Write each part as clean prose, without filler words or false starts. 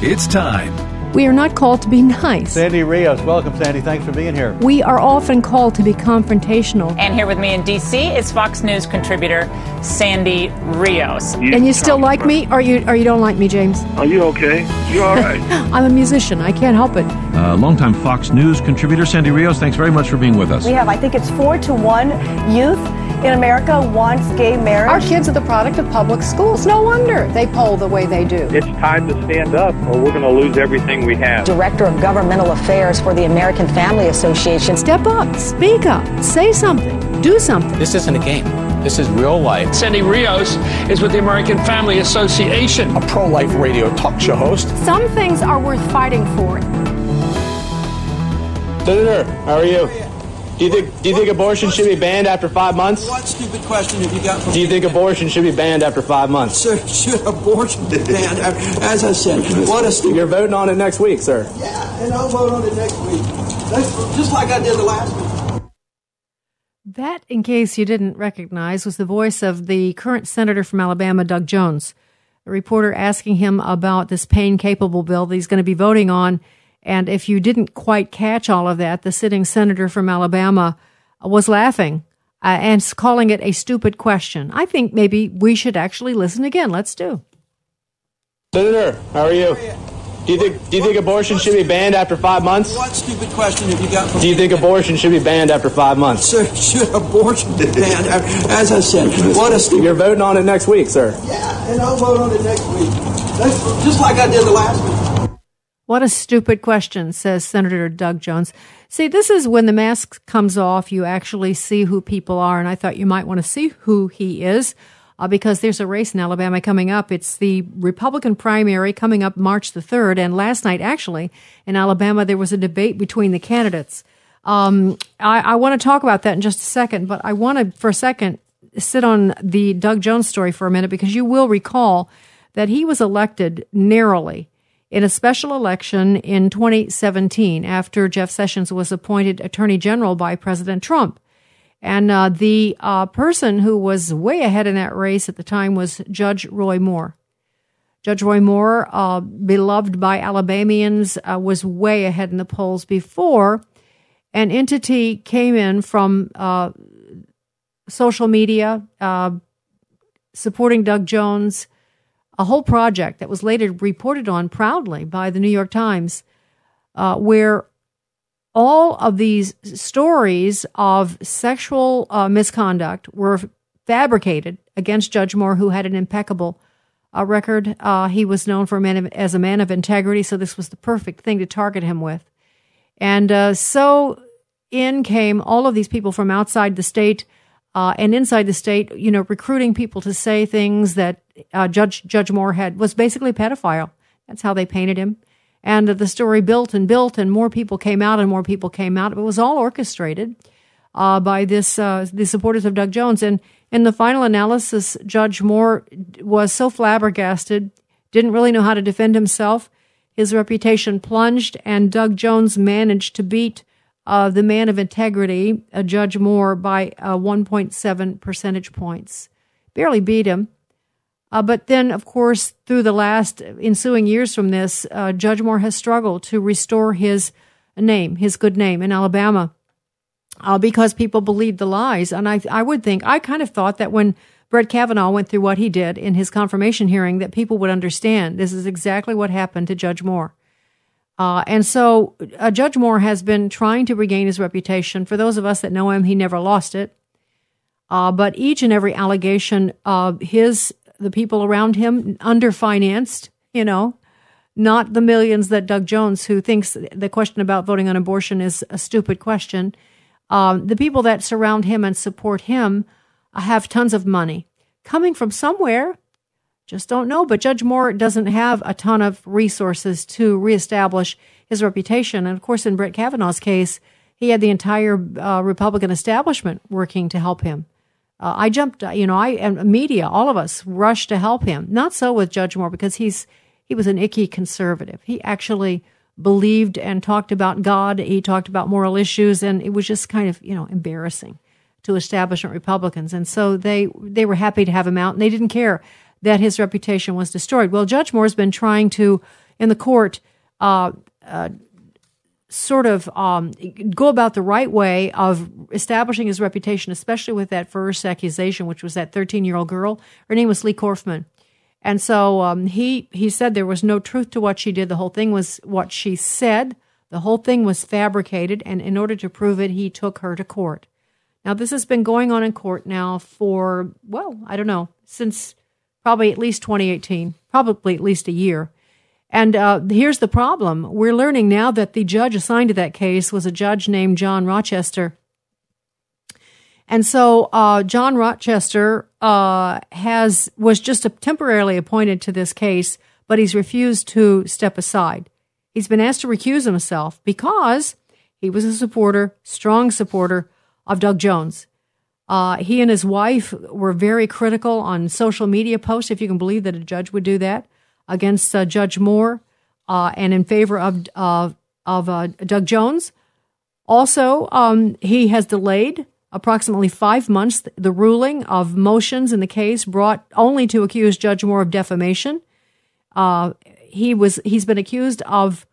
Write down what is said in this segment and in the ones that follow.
It's time. We are not called to be nice. Sandy Rios, welcome, Sandy. Thanks for being here. We are often called to be confrontational. And here with me in D.C. is Fox News contributor Sandy Rios. And you still like me, or you don't like me, James? Are you okay? You all right? I'm a musician. I can't help it. Longtime Fox News contributor Sandy Rios, thanks very much for being with us. We have, I think it's 4-1 youth in America wants gay marriage. Our kids are the product of public schools. No wonder they poll the way they do. It's time to stand up or we're going to lose everything we have. Director of Governmental Affairs for the American Family Association. Step up, speak up, say something, do something. This isn't a game. This is real life. Sandy Rios is with the American Family Association. A pro-life radio talk show host. Some things are worth fighting for. Senator, how are you? Do you think abortion should be banned after 5 months? What stupid question have you got from me? Do you think abortion should be banned after 5 months? Sir, should abortion be banned? As I said, what a stupid... You're voting on it next week, sir. Yeah, and I'll vote on it next week. That's just like I did the last week. That, in case you didn't recognize, was the voice of the current senator from Alabama, Doug Jones. A reporter asking him about this pain-capable bill that he's going to be voting on. And if you didn't quite catch all of that, the sitting senator from Alabama was laughing and calling it a stupid question. I think maybe we should actually listen again. Let's do. Senator, how are you? Do you think abortion should be banned after 5 months? What stupid question have you got from me? Do you think abortion should be banned after 5 months? Sir, should abortion be banned? As I said, what a stupid... You're voting on it next week, sir. Yeah, and I'll vote on it next week. That's just like I did the last week. What a stupid question, says Senator Doug Jones. See, this is when the mask comes off, you actually see who people are, and I thought you might want to see who he is because there's a race in Alabama coming up. It's the Republican primary coming up March the 3rd, and last night, actually, in Alabama, there was a debate between the candidates. I want to talk about that in just a second, but I want to, for a second, sit on the Doug Jones story for a minute because you will recall that he was elected narrowly in a special election in 2017 after Jeff Sessions was appointed Attorney General by President Trump. And the person who was way ahead in that race at the time was Judge Roy Moore. Judge Roy Moore, beloved by Alabamians, was way ahead in the polls before an entity came in from social media supporting Doug Jones, a whole project that was later reported on proudly by the New York Times, where all of these stories of sexual misconduct were fabricated against Judge Moore, who had an impeccable record. He was known as a man of integrity, so this was the perfect thing to target him with. And so in came all of these people from outside the state and inside the state, recruiting people to say things that Judge Moore was basically a pedophile. That's how they painted him. And the story built, and more people came out, and more people came out. It was all orchestrated by the supporters of Doug Jones. And in the final analysis, Judge Moore was so flabbergasted, didn't really know how to defend himself. His reputation plunged, and Doug Jones managed to beat the man of integrity, Judge Moore, by 1.7 percentage points. Barely beat him. But then, of course, through the last ensuing years from this, Judge Moore has struggled to restore his name, his good name in Alabama, because people believed the lies. And I kind of thought that when Brett Kavanaugh went through what he did in his confirmation hearing, that people would understand this is exactly what happened to Judge Moore. And so Judge Moore has been trying to regain his reputation. For those of us that know him, he never lost it. But each and every allegation of the people around him underfinanced, not the millions that Doug Jones, who thinks the question about voting on abortion is a stupid question. The people that surround him and support him have tons of money coming from somewhere. Just don't know. But Judge Moore doesn't have a ton of resources to reestablish his reputation. And of course, in Brett Kavanaugh's case, he had the entire Republican establishment working to help him. I jumped, and media, all of us rushed to help him. Not so with Judge Moore, because he was an icky conservative. He actually believed and talked about God. He talked about moral issues, and it was just kind of, embarrassing to establishment Republicans. And so they were happy to have him out, and they didn't care. that his reputation was destroyed. Well, Judge Moore has been trying to, in the court, sort of go about the right way of establishing his reputation, especially with that first accusation, which was that 13-year-old girl. Her name was Lee Korfman. And so he said there was no truth to what she did. The whole thing was what she said. The whole thing was fabricated, and in order to prove it, he took her to court. Now, this has been going on in court now for, well, I don't know, since probably at least 2018, probably at least a year. And here's the problem. We're learning now that the judge assigned to that case was a judge named John Rochester. And so John Rochester was just temporarily appointed to this case, but he's refused to step aside. He's been asked to recuse himself because he was a strong supporter of Doug Jones. He and his wife were very critical on social media posts, if you can believe that a judge would do that, against Judge Moore and in favor of Doug Jones. Also, he has delayed approximately 5 months the ruling of motions in the case brought only to accuse Judge Moore of defamation. He's been accused of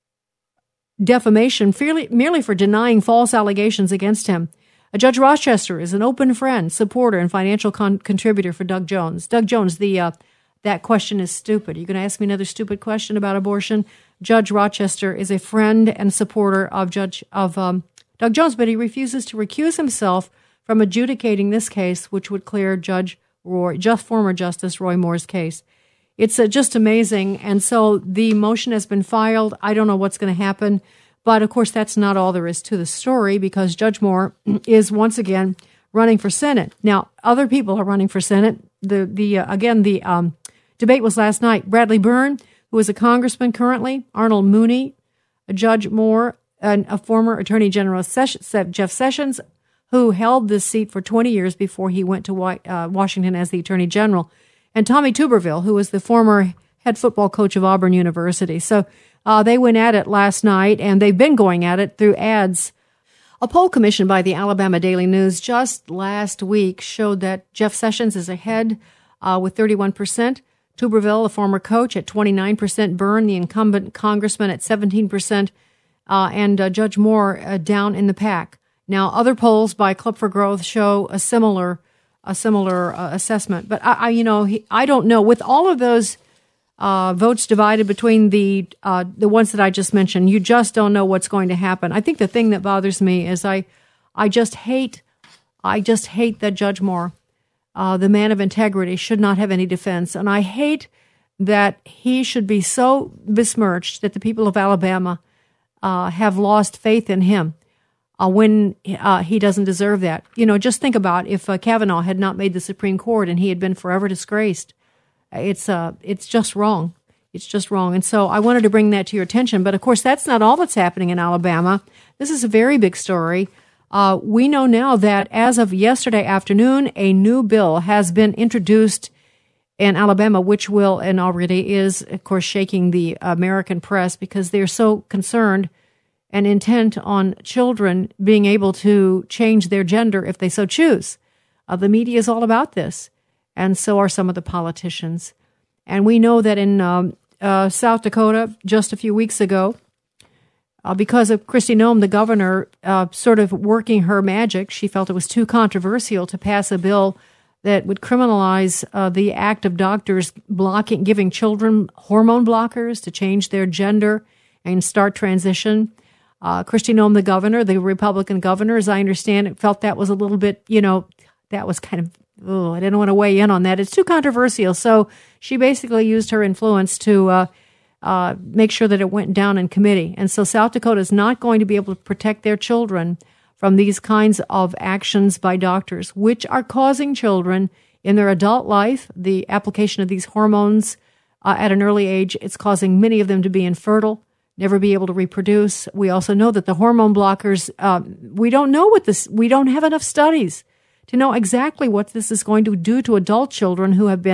defamation merely for denying false allegations against him. Judge Rochester is an open friend, supporter, and financial contributor for Doug Jones. Doug Jones, that question is stupid. You're going to ask me another stupid question about abortion? Judge Rochester is a friend and supporter of Doug Jones, but he refuses to recuse himself from adjudicating this case, which would clear former Justice Roy Moore's case. It's just amazing. And so the motion has been filed. I don't know what's going to happen. But, of course, that's not all there is to the story, because Judge Moore is once again running for Senate. Now, other people are running for Senate. The debate was last night. Bradley Byrne, who is a congressman currently, Arnold Mooney, Judge Moore, and a former Attorney General Jeff Sessions, who held this seat for 20 years before he went to Washington as the Attorney General, and Tommy Tuberville, who was the former head football coach of Auburn University. So they went at it last night, and they've been going at it through ads. A poll commissioned by the Alabama Daily News just last week showed that Jeff Sessions is ahead with 31%, Tuberville, a former coach, at 29%, Byrne, the incumbent congressman, at 17%, and Judge Moore down in the pack. Now, other polls by Club for Growth show a similar assessment. But I don't know. With all of those votes divided between the ones that I just mentioned, you just don't know what's going to happen. I think the thing that bothers me is I just hate that Judge Moore, the man of integrity, should not have any defense, and I hate that he should be so besmirched that the people of Alabama have lost faith in him when he doesn't deserve that. Just think about if Kavanaugh had not made the Supreme Court and he had been forever disgraced. It's just wrong. It's just wrong. And so I wanted to bring that to your attention. But, of course, that's not all that's happening in Alabama. This is a very big story. We know now that as of yesterday afternoon, a new bill has been introduced in Alabama, which will and already is, of course, shaking the American press because they're so concerned and intent on children being able to change their gender if they so choose. The media is all about this. And so are some of the politicians. And we know that in South Dakota, just a few weeks ago, because of Kristi Noem, the governor, sort of working her magic, she felt it was too controversial to pass a bill that would criminalize the act of doctors giving children hormone blockers to change their gender and start transition. Kristi Noem, the governor, the Republican governor, as I understand it, felt that was a little bit, that was kind of, I didn't want to weigh in on that. It's too controversial. So she basically used her influence to make sure that it went down in committee. And so South Dakota is not going to be able to protect their children from these kinds of actions by doctors, which are causing children in their adult life, the application of these hormones at an early age, it's causing many of them to be infertile, never be able to reproduce. We also know that the hormone blockers, we don't have enough studies to know exactly what this is going to do to adult children who have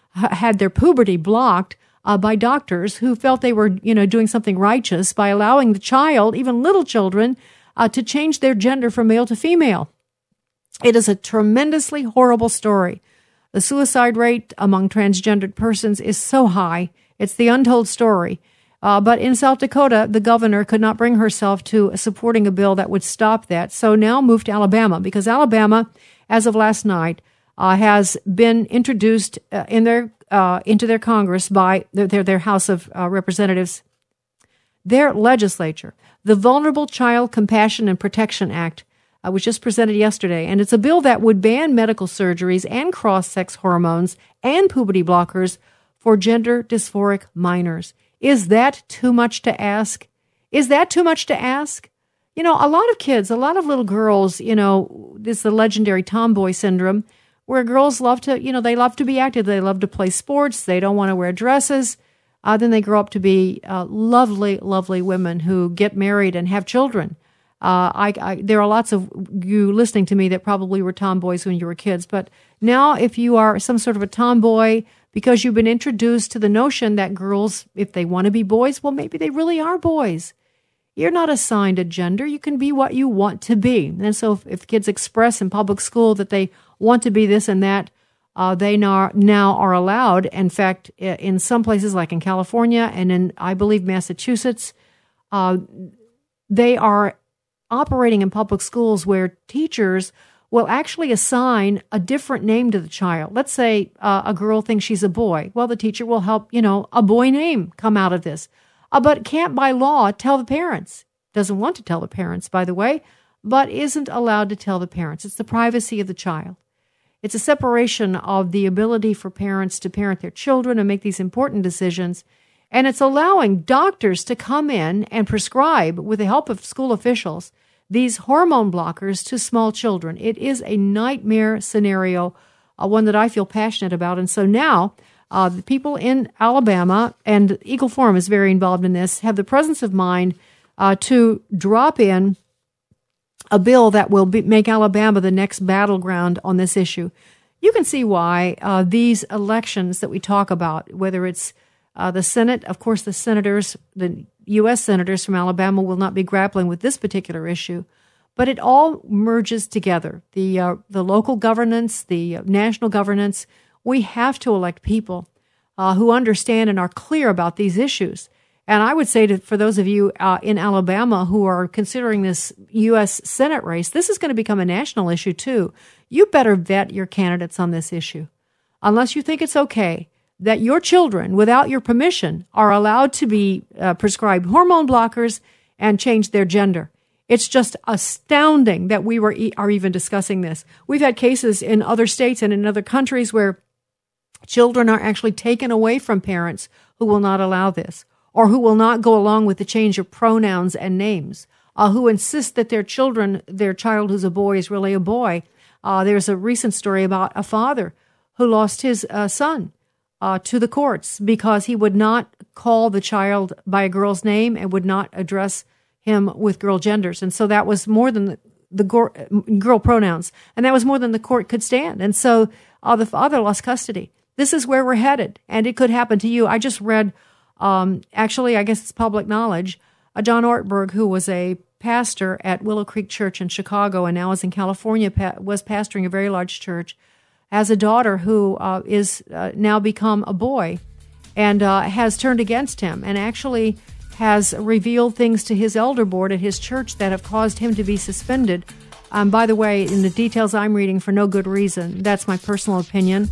had their puberty blocked by doctors who felt they were, doing something righteous by allowing the child, even little children, to change their gender from male to female. It is a tremendously horrible story. The suicide rate among transgendered persons is so high. It's the untold story. But in South Dakota, the governor could not bring herself to supporting a bill that would stop that. So now moved to Alabama, because Alabama, as of last night, has been introduced into their Congress by their House of Representatives, their legislature. The Vulnerable Child Compassion and Protection Act was just presented yesterday, and it's a bill that would ban medical surgeries and cross-sex hormones and puberty blockers for gender dysphoric minors. Is that too much to ask? Is that too much to ask? You know, a lot of kids, a lot of little girls, you know, this is the legendary tomboy syndrome, where girls love to, you know, they love to be active. They love to play sports. They don't want to wear dresses. Then they grow up to be lovely, lovely women who get married and have children. There are lots of you listening to me that probably were tomboys when you were kids. But now if you are some sort of a tomboy, because you've been introduced to the notion that girls, if they want to be boys, well, maybe they really are boys. You're not assigned a gender. You can be what you want to be. And so if kids express in public school that they want to be this and that, they now are allowed. In fact, in some places like in California and in, I believe, Massachusetts, they are operating in public schools where teachers will actually assign a different name to the child. Let's say a girl thinks she's a boy. Well, the teacher will help, a boy name come out of this. But can't by law tell the parents. Doesn't want to tell the parents, by the way, but isn't allowed to tell the parents. It's the privacy of the child. It's a separation of the ability for parents to parent their children and make these important decisions. And it's allowing doctors to come in and prescribe, with the help of school officials, these hormone blockers to small children. It is a nightmare scenario, one that I feel passionate about. And so now the people in Alabama, and Eagle Forum is very involved in this, have the presence of mind to drop in a bill that will make Alabama the next battleground on this issue. You can see why these elections that we talk about, whether it's the Senate, of course, the U.S. senators from Alabama will not be grappling with this particular issue, but it all merges together. The local governance, the national governance, we have to elect people who understand and are clear about these issues. And I would say for those of you in Alabama who are considering this U.S. Senate race, this is going to become a national issue too. You better vet your candidates on this issue, unless you think it's okay that your children, without your permission, are allowed to be prescribed hormone blockers and change their gender. It's just astounding that we are even discussing this. We've had cases in other states and in other countries where children are actually taken away from parents who will not allow this, or who will not go along with the change of pronouns and names, who insist that their child who's a boy is really a boy. There's a recent story about a father who lost his son to the courts because he would not call the child by a girl's name and would not address him with girl genders. And so that was more than the girl pronouns. And that was more than the court could stand. And so the father lost custody. This is where we're headed. And it could happen to you. I just read, actually, I guess it's public knowledge, John Ortberg, who was a pastor at Willow Creek Church in Chicago and now is in California, was pastoring a very large church, has a daughter who is now become a boy and has turned against him and actually has revealed things to his elder board at his church that have caused him to be suspended. By the way, in the details I'm reading for no good reason. That's my personal opinion.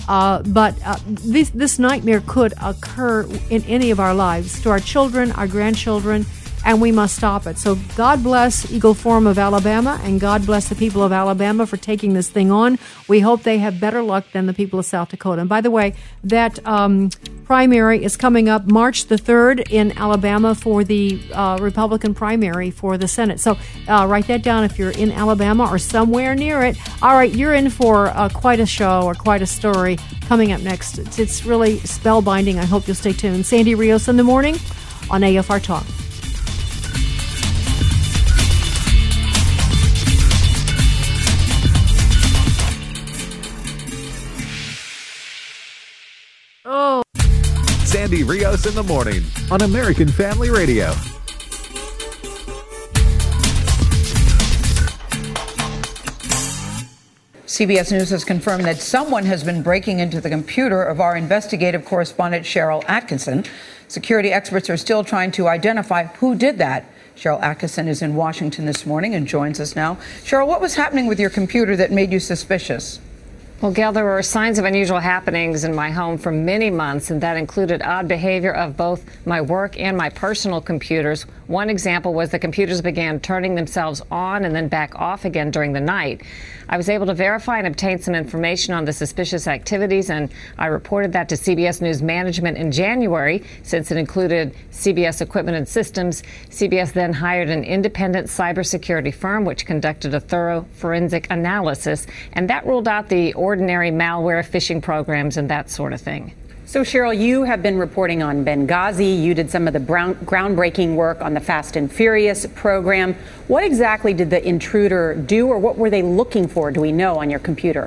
But this nightmare could occur in any of our lives, to our children, our grandchildren, and we must stop it. So God bless Eagle Forum of Alabama, and God bless the people of Alabama for taking this thing on. We hope they have better luck than the people of South Dakota. And by the way, that primary is coming up March the 3rd in Alabama for the Republican primary for the Senate. So write that down if you're in Alabama or somewhere near it. All right, you're in for quite a show or quite a story coming up next. It's really spellbinding. I hope you'll stay tuned. Sandy Rios in the morning on AFR Talk. Sandy Rios in the morning on American Family Radio. CBS News has confirmed that someone has been breaking into the computer of our investigative correspondent Sharyl Attkisson. Security experts are still trying to identify who did that. Sharyl Attkisson is in Washington this morning and joins us now. Sharyl, what was happening with your computer that made you suspicious? Well, Gail, there were signs of unusual happenings in my home for many months, and that included odd behavior of both my work and my personal computers. One example was the computers began turning themselves on and then back off again during the night. I was able to verify and obtain some information on the suspicious activities, and I reported that to CBS News management in January, since it included CBS Equipment and Systems. CBS then hired an independent cybersecurity firm, which conducted a thorough forensic analysis, and that ruled out the ordinary malware, phishing programs, and that sort of thing. So, Sharyl, you have been reporting on Benghazi. You did some of the groundbreaking work on the Fast and Furious program. What exactly did the intruder do, or what were they looking for, do we know, on your computer?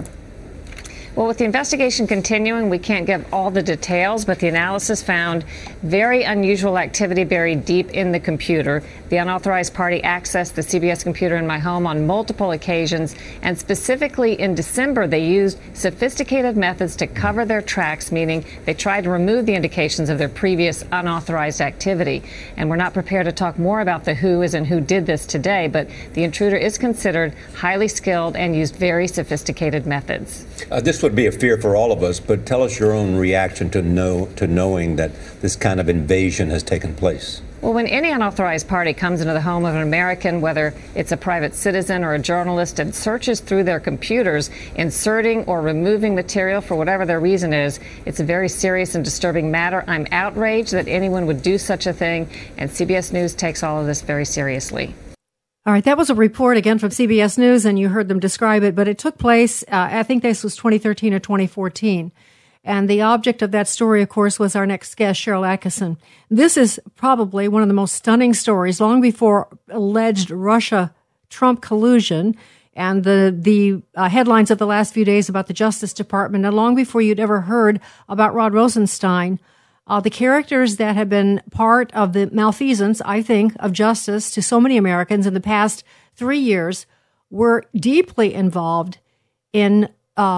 Well, with the investigation continuing, we can't give all the details, but the analysis found very unusual activity buried deep in the computer. The unauthorized party accessed the CBS computer in my home on multiple occasions, and specifically in December, they used sophisticated methods to cover their tracks, meaning they tried to remove the indications of their previous unauthorized activity. And we're not prepared to talk more about the who is and who did this today, but the intruder is considered highly skilled and used very sophisticated methods. This would be a fear for all of us, but tell us your own reaction to knowing that this kind of invasion has taken place. Well, when any unauthorized party comes into the home of an American, whether it's a private citizen or a journalist, and searches through their computers, inserting or removing material for whatever their reason is, it's a very serious and disturbing matter. I'm outraged that anyone would do such a thing, and CBS News takes all of this very seriously. All right, that was a report again from CBS News, and you heard them describe it, but it took place, I think this was 2013 or 2014. And the object of that story, of course, was our next guest, Sharyl Attkisson. This is probably one of the most stunning stories, long before alleged Russia-Trump collusion and the headlines of the last few days about the Justice Department, and long before you'd ever heard about Rod Rosenstein. The characters that have been part of the malfeasance, I think, of justice to so many Americans in the past 3 years were deeply involved in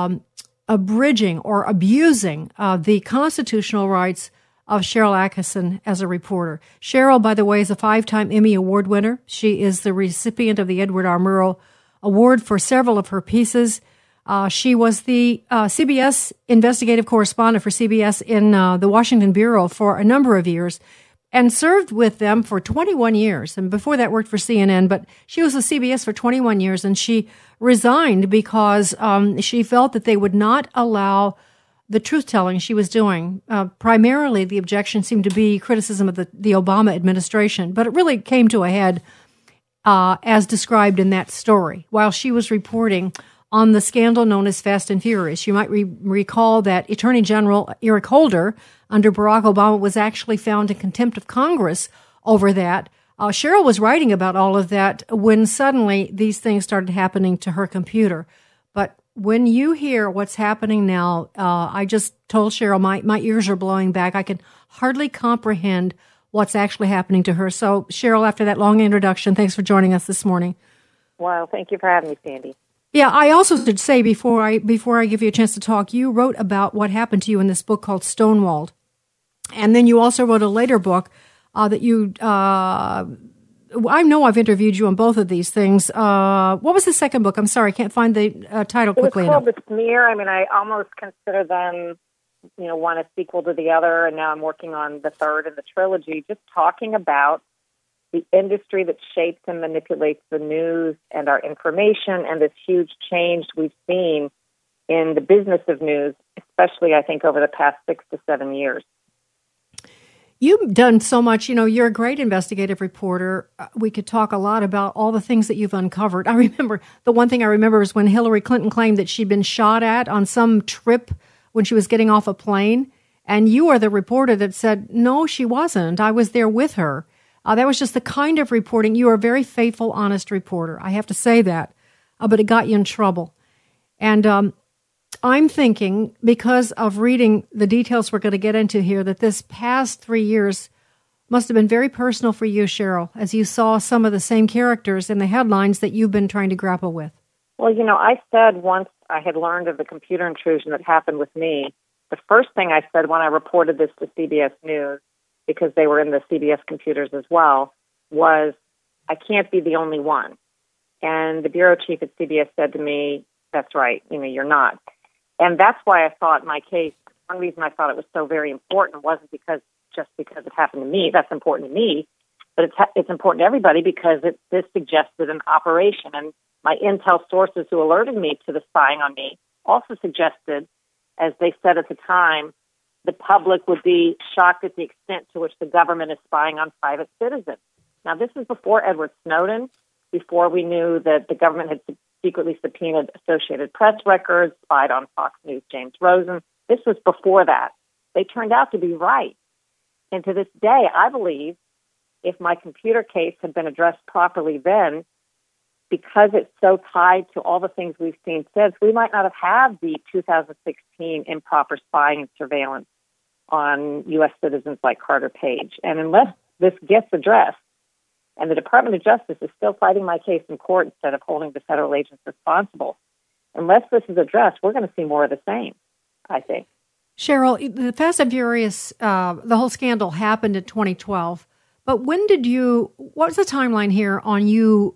abridging or abusing the constitutional rights of Sharyl Attkisson as a reporter. Sharyl, by the way, is a 5-time Emmy Award winner. She is the recipient of the Edward R. Murrow Award for several of her pieces. She was the CBS investigative correspondent for CBS in the Washington Bureau for a number of years and served with them for 21 years. And before that worked for CNN, but she was with CBS for 21 years, and she resigned because she felt that they would not allow the truth-telling she was doing. Primarily, the objection seemed to be criticism of the Obama administration, but it really came to a head as described in that story while she was reporting on the scandal known as Fast and Furious. You might recall that Attorney General Eric Holder, under Barack Obama, was actually found in contempt of Congress over that. Sharyl was writing about all of that when suddenly these things started happening to her computer. But when you hear what's happening now, I just told Sharyl my ears are blowing back. I can hardly comprehend what's actually happening to her. So, Sharyl, after that long introduction, thanks for joining us this morning. Wow, thank you for having me, Sandy. Yeah, I also should say before I give you a chance to talk, you wrote about what happened to you in this book called Stonewalled. And then you also wrote a later book that you, I know I've interviewed you on both of these things. What was the second book? I'm sorry, I can't find the title quickly enough. It was called The Smear. I mean, I almost consider them, one a sequel to the other, and now I'm working on the third in the trilogy, just talking about the industry that shapes and manipulates the news and our information, and this huge change we've seen in the business of news, especially, I think, over the past 6 to 7 years. You've done so much. You're a great investigative reporter. We could talk a lot about all the things that you've uncovered. I remember, the one thing I remember is when Hillary Clinton claimed that she'd been shot at on some trip when she was getting off a plane, and you are the reporter that said, no, she wasn't. I was there with her. That was just the kind of reporting. You are a very faithful, honest reporter. I have to say that. But it got you in trouble. And I'm thinking, because of reading the details we're going to get into here, that this past 3 years must have been very personal for you, Sharyl, as you saw some of the same characters in the headlines that you've been trying to grapple with. Well, I said once I had learned of the computer intrusion that happened with me, the first thing I said when I reported this to CBS News, because they were in the CBS computers as well, was, I can't be the only one. And the bureau chief at CBS said to me, that's right, you're not. And that's why I thought my case, one reason I thought it was so very important wasn't just because it happened to me. That's important to me, but it's important to everybody because this suggested an operation. And my intel sources who alerted me to the spying on me also suggested, as they said at the time, the public would be shocked at the extent to which the government is spying on private citizens. Now, this is before Edward Snowden, before we knew that the government had secretly subpoenaed Associated Press records, spied on Fox News' James Rosen. This was before that. They turned out to be right. And to this day, I believe if my computer case had been addressed properly then, because it's so tied to all the things we've seen since, we might not have had the 2016 improper spying and surveillance on U.S. citizens like Carter Page. And unless this gets addressed, and the Department of Justice is still fighting my case in court instead of holding the federal agents responsible, unless this is addressed, we're going to see more of the same, I think. Cheryl, the Fast and Furious, the whole scandal happened in 2012. But what was the timeline here on you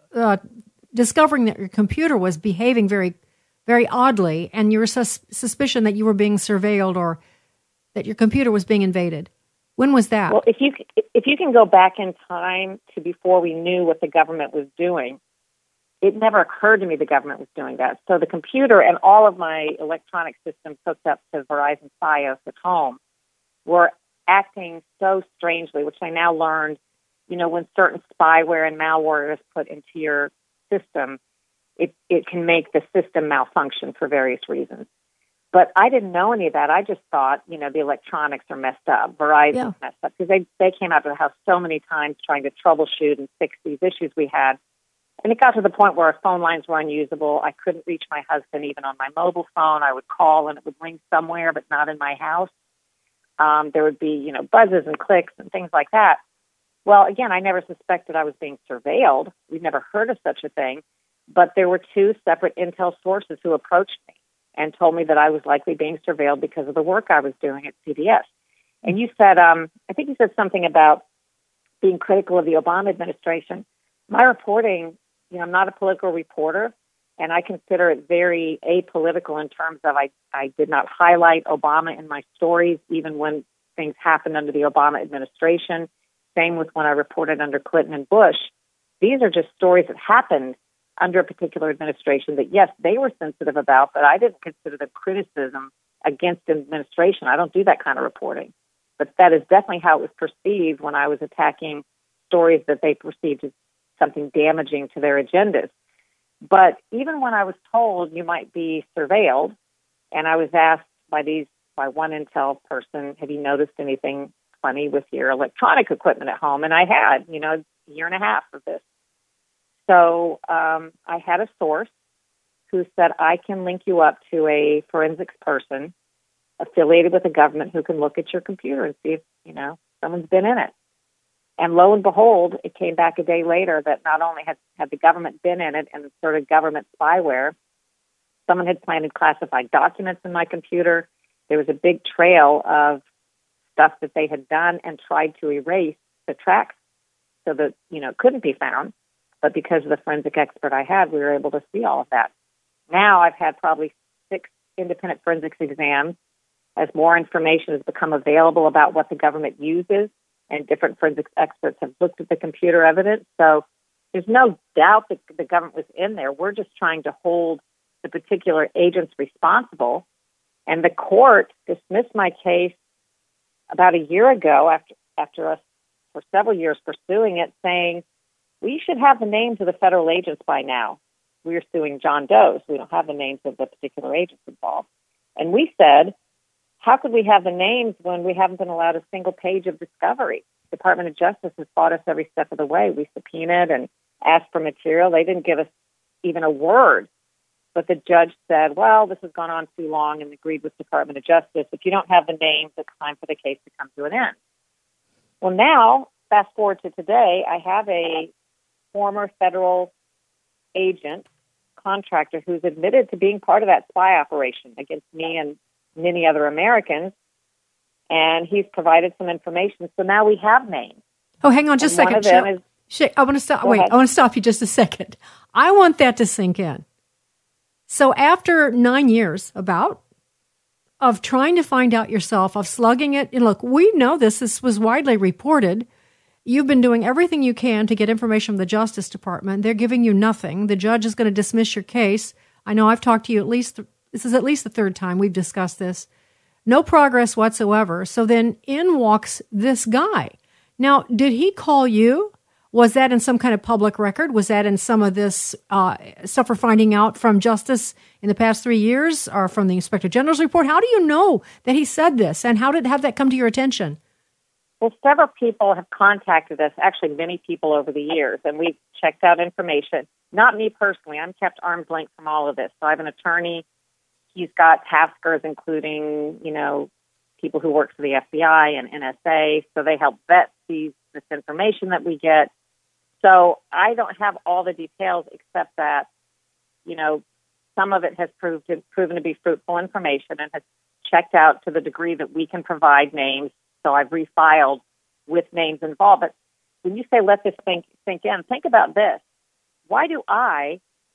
discovering that your computer was behaving very, very oddly, and your suspicion that you were being surveilled or that your computer was being invaded? When was that? Well, if you can go back in time to before we knew what the government was doing, it never occurred to me the government was doing that. So the computer and all of my electronic systems hooked up to Verizon Fios at home were acting so strangely, which I now learned, when certain spyware and malware is put into your system, it can make the system malfunction for various reasons. But I didn't know any of that. I just thought, the electronics are messed up. Verizon's messed up because they came out to the house so many times trying to troubleshoot and fix these issues we had. And it got to the point where our phone lines were unusable. I couldn't reach my husband even on my mobile phone. I would call and it would ring somewhere, but not in my house. There would be, buzzes and clicks and things like that. Well, again, I never suspected I was being surveilled. We'd never heard of such a thing. But there were two separate intel sources who approached me and told me that I was likely being surveilled because of the work I was doing at CBS. And you said, I think you said something about being critical of the Obama administration. My reporting, I'm not a political reporter, and I consider it very apolitical in terms of I did not highlight Obama in my stories, even when things happened under the Obama administration. Same with when I reported under Clinton and Bush. These are just stories that happened under a particular administration that, yes, they were sensitive about, but I didn't consider them criticism against the administration. I don't do that kind of reporting. But that is definitely how it was perceived when I was attacking stories that they perceived as something damaging to their agendas. But even when I was told you might be surveilled, and I was asked by one intel person, have you noticed anything funny with your electronic equipment at home? And I had, a year and a half of this. So I had a source who said, I can link you up to a forensics person affiliated with the government who can look at your computer and see if, someone's been in it. And lo and behold, it came back a day later that not only had the government been in it and sort of government spyware, someone had planted classified documents in my computer. There was a big trail of stuff that they had done and tried to erase the tracks so that, it couldn't be found. But because of the forensic expert I had, we were able to see all of that. Now I've had probably 6 independent forensics exams as more information has become available about what the government uses, and different forensics experts have looked at the computer evidence. So there's no doubt that the government was in there. We're just trying to hold the particular agents responsible. And the court dismissed my case about a year ago after us for several years pursuing it, saying, we should have the names of the federal agents by now. We are suing John Doe, so we don't have the names of the particular agents involved. And we said, how could we have the names when we haven't been allowed a single page of discovery? The Department of Justice has fought us every step of the way. We subpoenaed and asked for material. They didn't give us even a word. But the judge said, well, this has gone on too long, and agreed with the Department of Justice. If you don't have the names, it's time for the case to come to an end. Well, now, fast forward to today, I have a former federal agent contractor who's admitted to being part of that spy operation against me and many other Americans. And he's provided some information. So now we have names. Oh, hang on just a second. I want to stop. Wait, I want to stop you just a second. I want that to sink in. So after 9 years of trying to find out yourself, of slugging it, and look, we know this was widely reported. You've been doing everything you can to get information from the Justice Department. They're giving you nothing. The judge is going to dismiss your case. I know I've talked to you this is at least the third time we've discussed this. No progress whatsoever. So then in walks this guy. Now, did he call you? Was that in some kind of public record? Was that in some of this stuff we're finding out from Justice in the past 3 years or from the Inspector General's report? How do you know that he said this, and how did that come to your attention? Well, several people have contacted us, actually many people over the years, and we've checked out information. Not me personally. I'm kept arm's length from all of this. So I have an attorney. He's got taskers, including, people who work for the FBI and NSA, so they help vet this information that we get. So I don't have all the details except that, some of it has proven to be fruitful information and has checked out to the degree that we can provide names. So I've refiled with names involved. But when you say let this sink in, think about this. Why do I,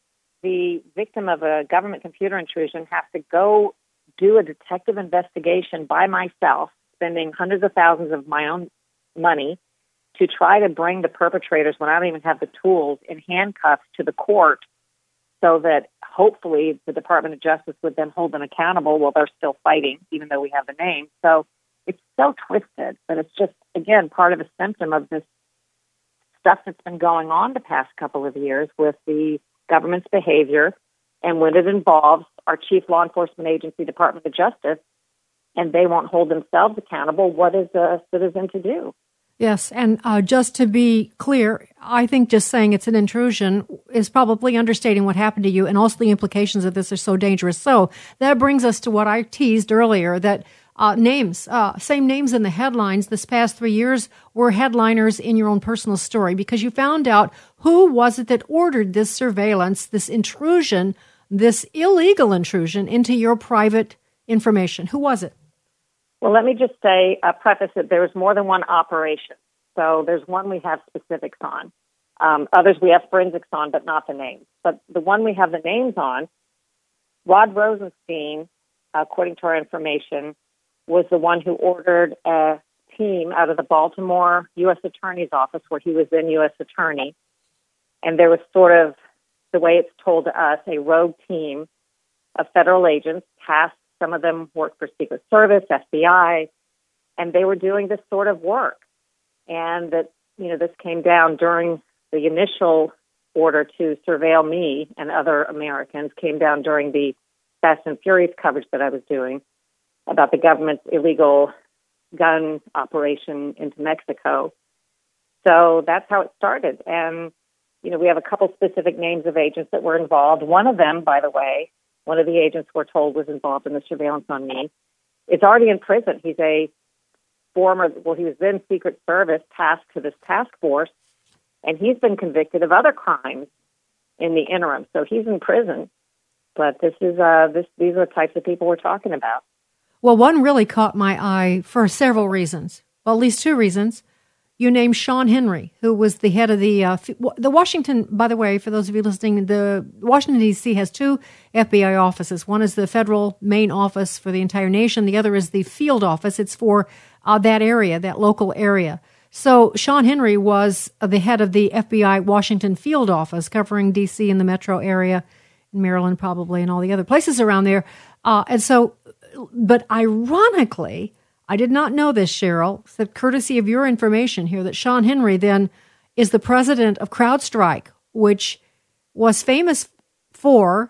the victim of a government computer intrusion, have to go do a detective investigation by myself, spending hundreds of thousands of my own money to try to bring the perpetrators, when I don't even have the tools, in handcuffs to the court so that hopefully the Department of Justice would then hold them accountable while they're still fighting, even though we have the name. So it's so twisted, but it's just, again, part of a symptom of this stuff that's been going on the past couple of years with the government's behavior. And when it involves our chief law enforcement agency, Department of Justice, and they won't hold themselves accountable, what is a citizen to do? Yes, and just to be clear, I think just saying it's an intrusion is probably understating what happened to you, and also the implications of this are so dangerous. So that brings us to what I teased earlier, that names, same names in the headlines this past 3 years were headliners in your own personal story, because you found out who was it that ordered this surveillance, this intrusion, this illegal intrusion into your private information. Who was it? Well, let me just say, preface it, there was more than one operation. So there's one we have specifics on. Others we have forensics on, but not the names. But the one we have the names on, Rod Rosenstein, according to our information, was the one who ordered a team out of the Baltimore U.S. Attorney's Office, where he was then U.S. Attorney. And there was sort of, the way it's told to us, a rogue team of federal agents tasked. Some of them worked for Secret Service, FBI, and they were doing this sort of work. And that, this came down during the initial order to surveil me and other Americans, came down during the Fast and Furious coverage that I was doing about the government's illegal gun operation into Mexico. So that's how it started. And, we have a couple specific names of agents that were involved. One of them, by the way, one of the agents we're told was involved in the surveillance on me, is already in prison. He's he was then Secret Service tasked to this task force, and he's been convicted of other crimes in the interim. So he's in prison. But these are the types of people we're talking about. Well, one really caught my eye for several reasons. Well, at least two reasons. You named Sean Henry, who was the head of the Washington, by the way, for those of you listening, the Washington, D.C. has two FBI offices. One is the federal main office for the entire nation. The other is the field office. It's for that area, that local area. So Sean Henry was the head of the FBI Washington field office, covering D.C. and the metro area, Maryland probably, and all the other places around there. But ironically, I did not know this, Cheryl, that courtesy of your information here, that Sean Henry then is the president of CrowdStrike, which was famous for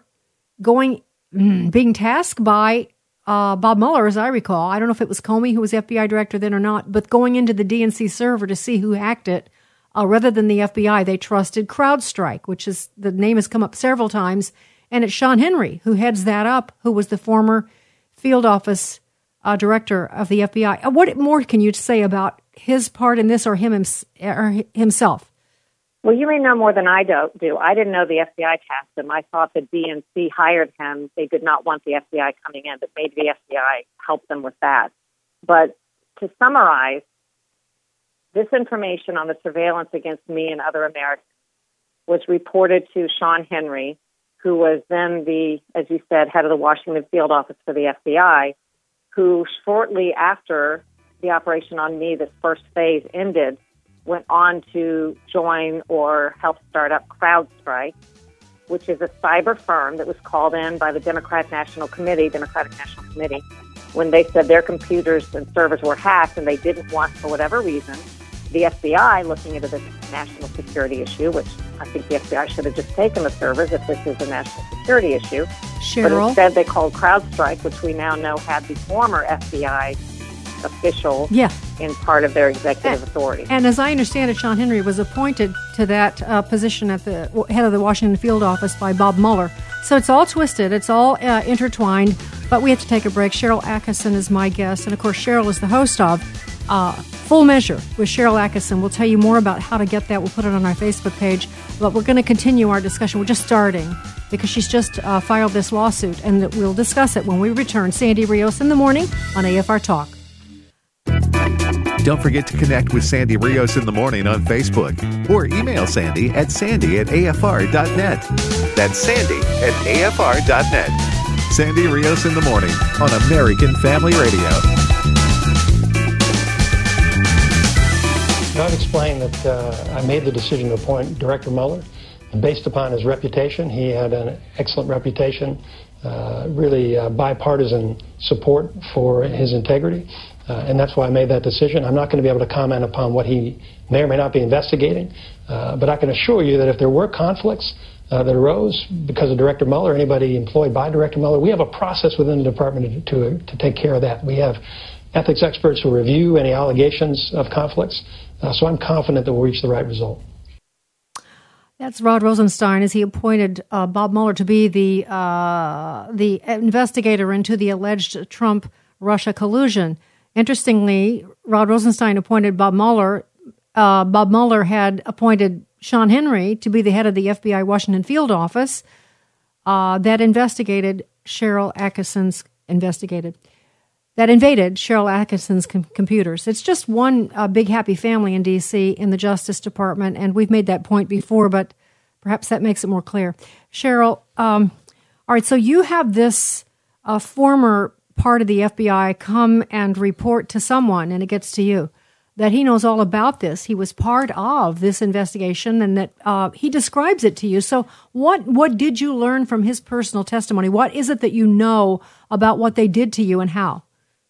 being tasked by Bob Mueller, as I recall. I don't know if it was Comey who was FBI director then or not, but going into the DNC server to see who hacked it, rather than the FBI, they trusted CrowdStrike, which is, the name has come up several times, and it's Sean Henry who heads that up, who was the former field office director of the FBI. What more can you say about his part in this, or himself? Well, you may know more than I do. I didn't know the FBI tasked him. I thought the DNC hired him. They did not want the FBI coming in, but maybe the FBI helped them with that. But to summarize, this information on the surveillance against me and other Americans was reported to Sean Henry, who was then as you said, head of the Washington field office for the FBI, who shortly after the operation on me, this first phase ended, went on to join or help start up CrowdStrike, which is a cyber firm that was called in by the Democratic National Committee, when they said their computers and servers were hacked and they didn't want, for whatever reason, the FBI looking into this national security issue, which I think the FBI should have just taken the servers if this is a national security issue. Cheryl? But instead they called CrowdStrike, which we now know had the former FBI official in part of their executive authority. And as I understand it, Sean Henry was appointed to that position at the head of the Washington field office by Bob Mueller. So it's all twisted, it's all intertwined, but we have to take a break. Sharyl Attkisson is my guest, and of course Sharyl is the host of Full Measure with Sharyl Attkisson. We'll tell you more about how to get that. We'll put it on our Facebook page, but we're going to continue our discussion. We're just starting because she's just filed this lawsuit, and we'll discuss it when we return. Sandy Rios in the morning on AFR Talk. Don't forget to connect with Sandy Rios in the morning on Facebook or email Sandy at sandy@afr.net. That's sandy@afr.net. Sandy Rios in the morning on American Family Radio. I've explained that I made the decision to appoint Director Mueller based upon his reputation. He had an excellent reputation, really bipartisan support for his integrity. And that's why I made that decision. I'm not going to be able to comment upon what he may or may not be investigating, but I can assure you that if there were conflicts that arose because of Director Mueller, anybody employed by Director Mueller, we have a process within the department to take care of that. We have ethics experts who review any allegations of conflicts, so I'm confident that we'll reach the right result. That's Rod Rosenstein, as he appointed Bob Mueller to be the investigator into the alleged Trump-Russia collusion. Interestingly, Rod Rosenstein appointed Bob Mueller. Bob Mueller had appointed Sean Henry to be the head of the FBI Washington field office that invaded Sharyl Attkisson's computers. It's just one big happy family in D.C. in the Justice Department, and we've made that point before, but perhaps that makes it more clear. Sharyl, all right, so you have this former part of the FBI come and report to someone, and it gets to you, that he knows all about this. He was part of this investigation, and that he describes it to you. So what did you learn from his personal testimony? What is it that you know about what they did to you and how?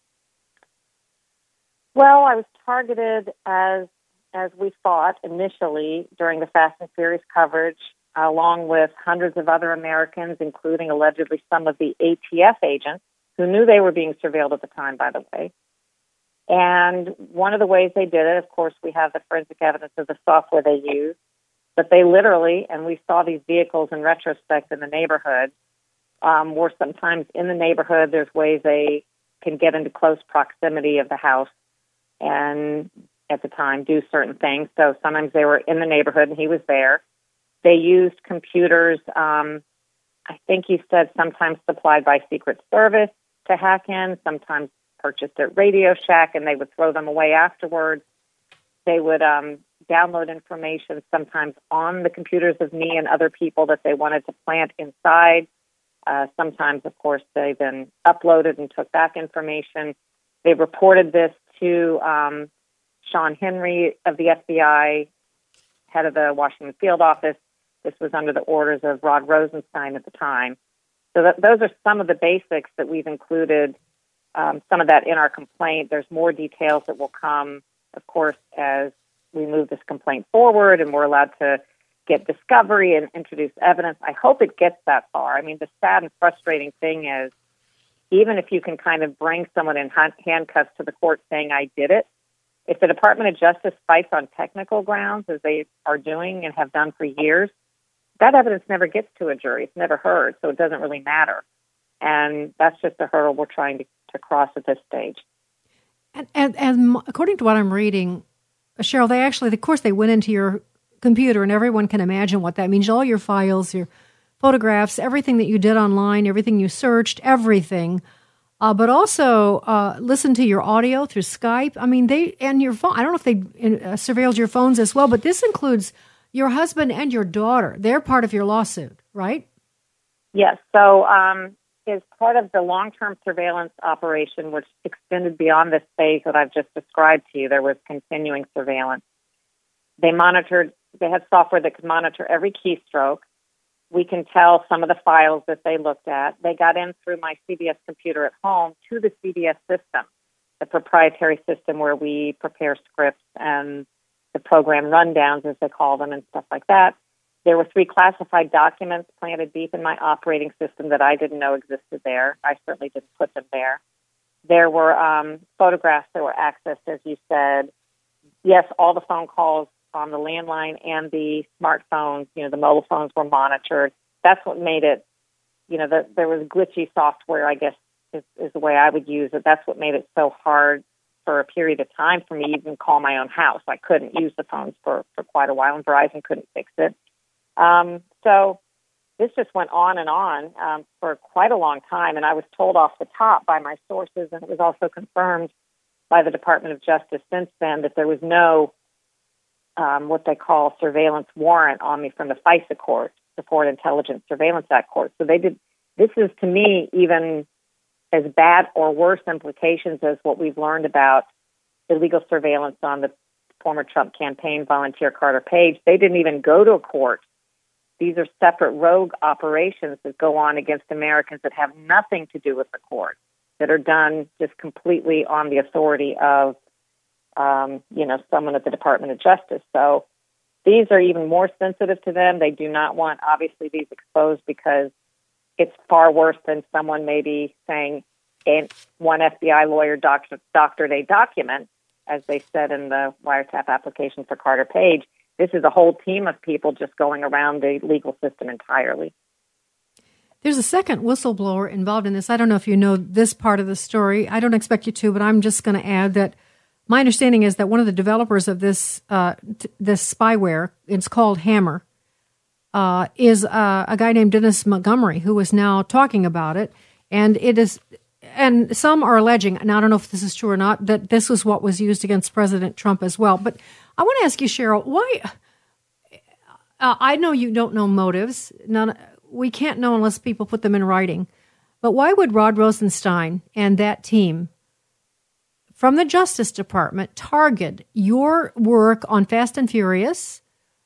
Well, I was targeted as we thought initially during the Fast and Furious coverage, along with hundreds of other Americans, including allegedly some of the ATF agents, who knew they were being surveilled at the time, by the way. And one of the ways they did it, of course, we have the forensic evidence of the software they used, but they literally, and we saw these vehicles in retrospect in the neighborhood, were sometimes in the neighborhood. There's ways they can get into close proximity of the house and at the time do certain things. So sometimes they were in the neighborhood and he was there. They used computers, I think he said sometimes supplied by Secret Service to hack in, sometimes purchased at Radio Shack, and they would throw them away afterwards. They would download information sometimes on the computers of me and other people that they wanted to plant inside. Sometimes, of course, they then uploaded and took back information. They reported this to Sean Henry of the FBI, head of the Washington field office. This was under the orders of Rod Rosenstein at the time. So those are some of the basics that we've included, some of that in our complaint. There's more details that will come, of course, as we move this complaint forward and we're allowed to get discovery and introduce evidence. I hope it gets that far. I mean, the sad and frustrating thing is, even if you can kind of bring someone in handcuffs to the court saying, I did it, if the Department of Justice fights on technical grounds, as they are doing and have done for years, that evidence never gets to a jury. It's never heard, so it doesn't really matter. And that's just a hurdle we're trying to cross at this stage. And according to what I'm reading, Sharyl, they actually, of course, they went into your computer, and everyone can imagine what that means. All your files, your photographs, everything that you did online, everything you searched, everything. But also listen to your audio through Skype. I mean, and your phone. I don't know if they surveilled your phones as well, but this includes your husband and your daughter. They're part of your lawsuit, right? Yes. So as part of the long-term surveillance operation, which extended beyond this phase that I've just described to you, there was continuing surveillance. They had software that could monitor every keystroke. We can tell some of the files that they looked at. They got in through my CBS computer at home to the CBS system, the proprietary system where we prepare scripts and the program rundowns, as they call them, and stuff like that. There were 3 classified documents planted deep in my operating system that I didn't know existed there. I certainly didn't put them there. There were photographs that were accessed, as you said. Yes, all the phone calls on the landline and the smartphones, the mobile phones were monitored. That's what made it, there was glitchy software, I guess, is the way I would use it. That's what made it so hard for a period of time for me to even call my own house. I couldn't use the phones for quite a while, and Verizon couldn't fix it. So this just went on and on for quite a long time, and I was told off the top by my sources, and it was also confirmed by the Department of Justice since then, that there was no what they call surveillance warrant on me from the FISA court, the Foreign Intelligence Surveillance Act court. So this is to me even as bad or worse implications as what we've learned about illegal surveillance on the former Trump campaign volunteer Carter Page. They didn't even go to a court. These are separate rogue operations that go on against Americans that have nothing to do with the court, that are done just completely on the authority of someone at the Department of Justice. So these are even more sensitive to them. They do not want, obviously, these exposed because it's far worse than someone maybe saying one FBI lawyer doctored a document, as they said in the wiretap application for Carter Page. This is a whole team of people just going around the legal system entirely. There's a second whistleblower involved in this. I don't know if you know this part of the story. I don't expect you to, but I'm just going to add that my understanding is that one of the developers of this spyware, it's called Hammer, is a guy named Dennis Montgomery, who is now talking about it. And some are alleging, and I don't know if this is true or not, that this was what was used against President Trump as well. But I want to ask you, Cheryl, why? I know you don't know motives. We can't know unless people put them in writing. But why would Rod Rosenstein and that team from the Justice Department target your work on Fast and Furious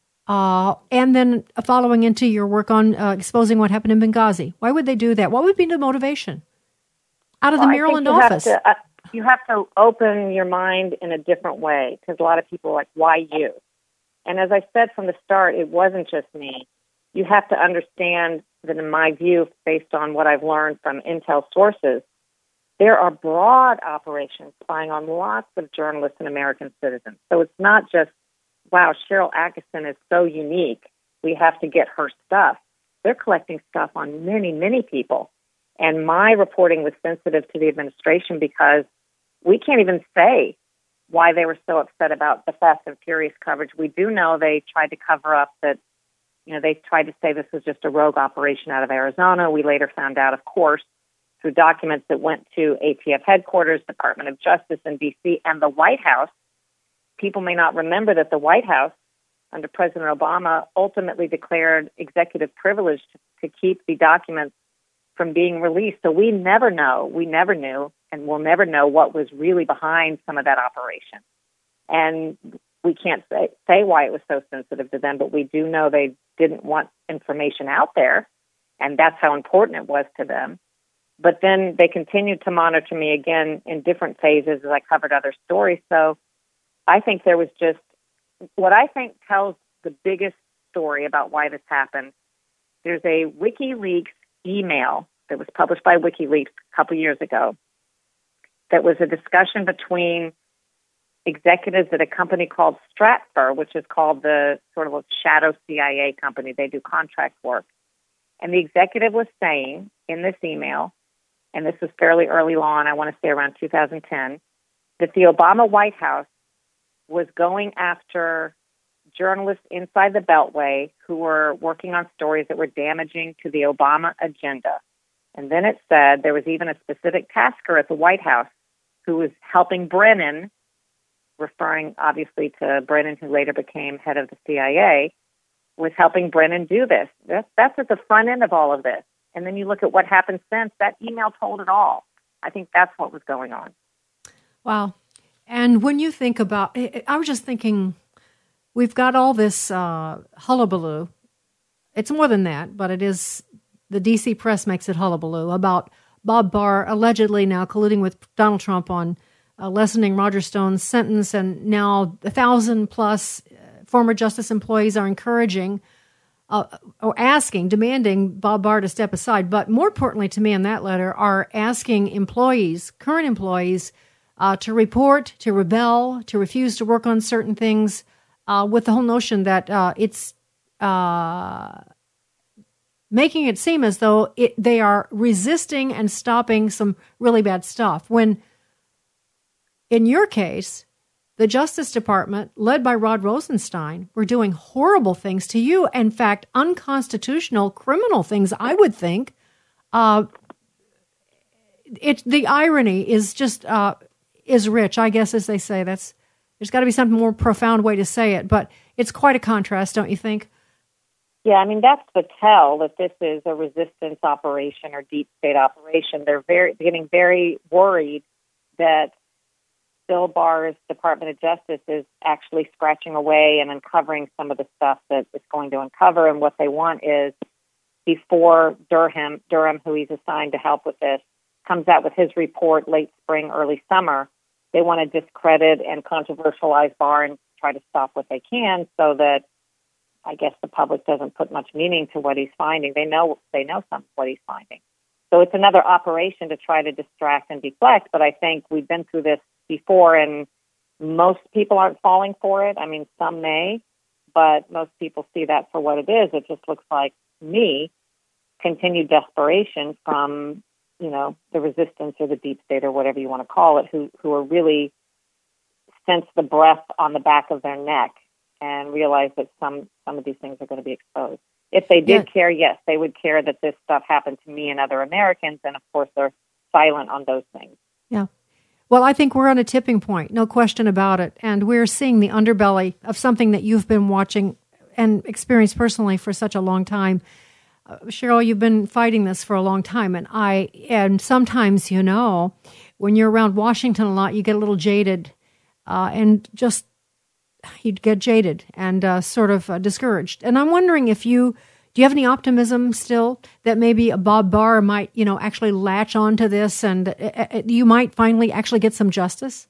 and then following into your work on exposing what happened in Benghazi? Why would they do that? What would be the motivation? Out of the Maryland office. You have to open your mind in a different way, because a lot of people are like, why you? And as I said from the start, it wasn't just me. You have to understand that, in my view, based on what I've learned from intel sources, there are broad operations spying on lots of journalists and American citizens. So it's not just, wow, Cheryl Atkinson is so unique, we have to get her stuff. They're collecting stuff on many, many people. And my reporting was sensitive to the administration because we can't even say why they were so upset about the Fast and Furious coverage. We do know they tried to cover up that, they tried to say this was just a rogue operation out of Arizona. We later found out, of course, through documents that went to ATF headquarters, Department of Justice in D.C., and the White House. People may not remember that the White House, under President Obama, ultimately declared executive privilege to keep the documents from being released. So we never knew, and we'll never know what was really behind some of that operation. And we can't say why it was so sensitive to them, but we do know they didn't want information out there, and that's how important it was to them. But then they continued to monitor me again in different phases as I covered other stories. So I think there was just what I think tells the biggest story about why this happened. There's a WikiLeaks email that was published by WikiLeaks a couple years ago that was a discussion between executives at a company called Stratfor, which is called the sort of a shadow CIA company. They do contract work. And the executive was saying in this email, and this was fairly early on, I want to say around 2010, that the Obama White House was going after journalists inside the Beltway who were working on stories that were damaging to the Obama agenda. And then it said there was even a specific tasker at the White House who was helping Brennan, referring obviously to Brennan, who later became head of the CIA, was helping Brennan do this. That's at the front end of all of this. And then you look at what happened since. That email told it all. I think that's what was going on. Wow. And when you think about, I was just thinking, we've got all this hullabaloo. It's more than that, but it is, the D.C. press makes it hullabaloo about Bob Barr allegedly now colluding with Donald Trump on lessening Roger Stone's sentence, and now 1,000+ former justice employees are encouraging or asking, demanding Bob Barr to step aside. But more importantly to me in that letter are asking employees, current employees, to report, to rebel, to refuse to work on certain things, with the whole notion that it's making it seem as though they are resisting and stopping some really bad stuff. When, in your case, the Justice Department, led by Rod Rosenstein, were doing horrible things to you. In fact, unconstitutional criminal things, I would think. The irony is just is rich, I guess, as they say. There's got to be some more profound way to say it, but it's quite a contrast, don't you think? Yeah, I mean, that's the tell that this is a resistance operation or deep state operation. They're getting very worried that Bill Barr's Department of Justice is actually scratching away and uncovering some of the stuff that it's going to uncover. And what they want is, before Durham, who he's assigned to help with this, comes out with his report late spring, early summer, they want to discredit and controversialize Barr and try to stop what they can, so that I guess the public doesn't put much meaning to what he's finding. They know some of what he's finding. So it's another operation to try to distract and deflect. But I think we've been through this before, and most people aren't falling for it. I mean, some may, but most people see that for what it is. It just looks like, to me, continued desperation from, the resistance or the deep state or whatever you want to call it, who are really sense the breath on the back of their neck and realize that some of these things are going to be exposed. If they did care, yes, they would care that this stuff happened to me and other Americans, and of course they're silent on those things. Yeah. Well, I think we're on a tipping point, no question about it, and we're seeing the underbelly of something that you've been watching and experienced personally for such a long time. Cheryl, you've been fighting this for a long time, and sometimes, when you're around Washington a lot, you get a little jaded, and just you'd get jaded and sort of discouraged. And I'm wondering if do you have any optimism still that maybe a Bob Barr might, actually latch onto this and you might finally actually get some justice?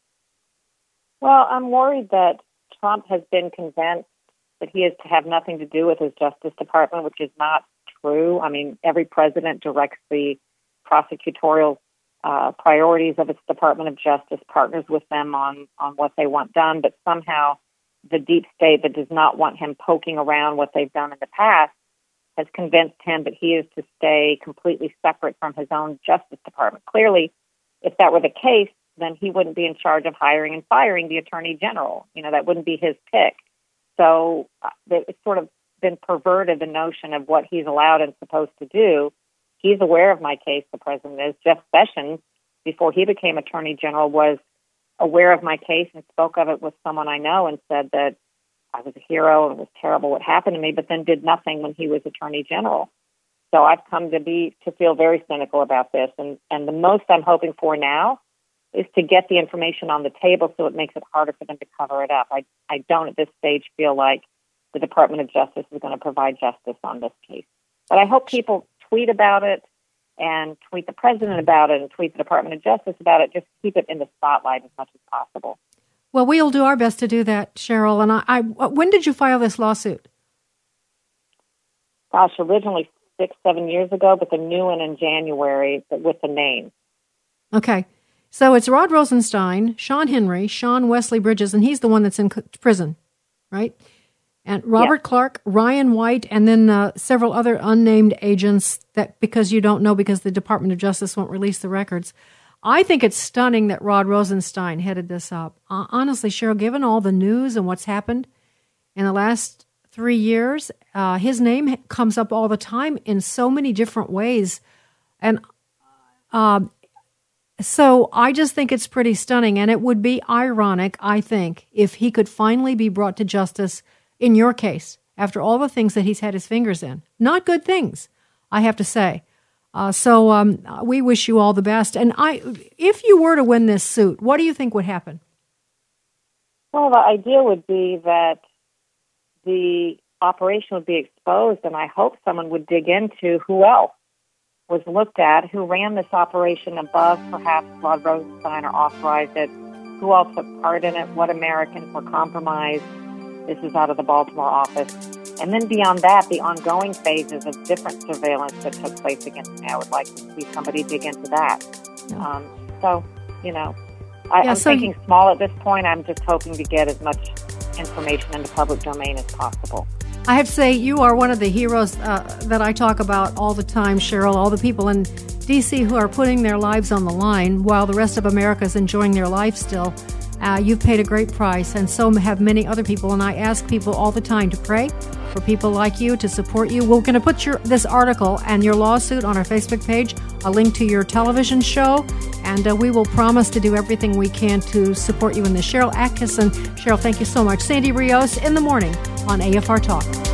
Well, I'm worried that Trump has been convinced that he is to have nothing to do with his Justice Department, which is not true. I mean, every president directs the prosecutorial priorities of its Department of Justice, partners with them on what they want done, but somehow the deep state that does not want him poking around what they've done in the past has convinced him that he is to stay completely separate from his own Justice Department. Clearly, if that were the case, then he wouldn't be in charge of hiring and firing the Attorney General. That wouldn't be his pick. So it's sort of been perverted, the notion of what he's allowed and supposed to do. He's aware of my case, the president is. Jeff Sessions, before he became Attorney General, was aware of my case and spoke of it with someone I know and said that I was a hero and it was terrible what happened to me, but then did nothing when he was Attorney General. So I've come to feel very cynical about this. And the most I'm hoping for now is to get the information on the table so it makes it harder for them to cover it up. I don't at this stage feel like the Department of Justice is going to provide justice on this case. But I hope people tweet about it and tweet the president about it and tweet the Department of Justice about it, just keep it in the spotlight as much as possible. Well, we'll do our best to do that, Cheryl. And when did you file this lawsuit? Gosh, originally 6-7 years ago, but the new one in January with the name. Okay. So it's Rod Rosenstein, Sean Henry, Sean Wesley Bridges, and he's the one that's in prison, right? And Robert Clark, Ryan White, and then several other unnamed agents that, because you don't know, because the Department of Justice won't release the records. I think it's stunning that Rod Rosenstein headed this up. Honestly, Cheryl, given all the news and what's happened, in the last 3 years. His name comes up all the time in so many different ways. And so I just think it's pretty stunning. And it would be ironic, I think, if he could finally be brought to justice in your case after all the things that he's had his fingers in. Not good things, I have to say. So we wish you all the best. And if you were to win this suit, what do you think would happen? Well, the idea would be that the operation would be exposed, and I hope someone would dig into who else was looked at, who ran this operation above perhaps Rod Rosenstein or authorized it, who else took part in it, what Americans were compromised. This is out of the Baltimore office. And then beyond that, the ongoing phases of different surveillance that took place against me. I would like to see somebody dig into that. Yeah. I'm thinking small at this point. I'm just hoping to get as much information in the public domain as possible. I have to say, you are one of the heroes that I talk about all the time, Cheryl. All the people in D.C. who are putting their lives on the line while the rest of America is enjoying their life still. You've paid a great price, and so have many other people. And I ask people all the time to pray for people like you, to support you. We're going to put this article and your lawsuit on our Facebook page, a link to your television show, and we will promise to do everything we can to support you in this. Sharyl Attkisson. Cheryl, thank you so much. Sandy Rios in the morning on AFR Talk.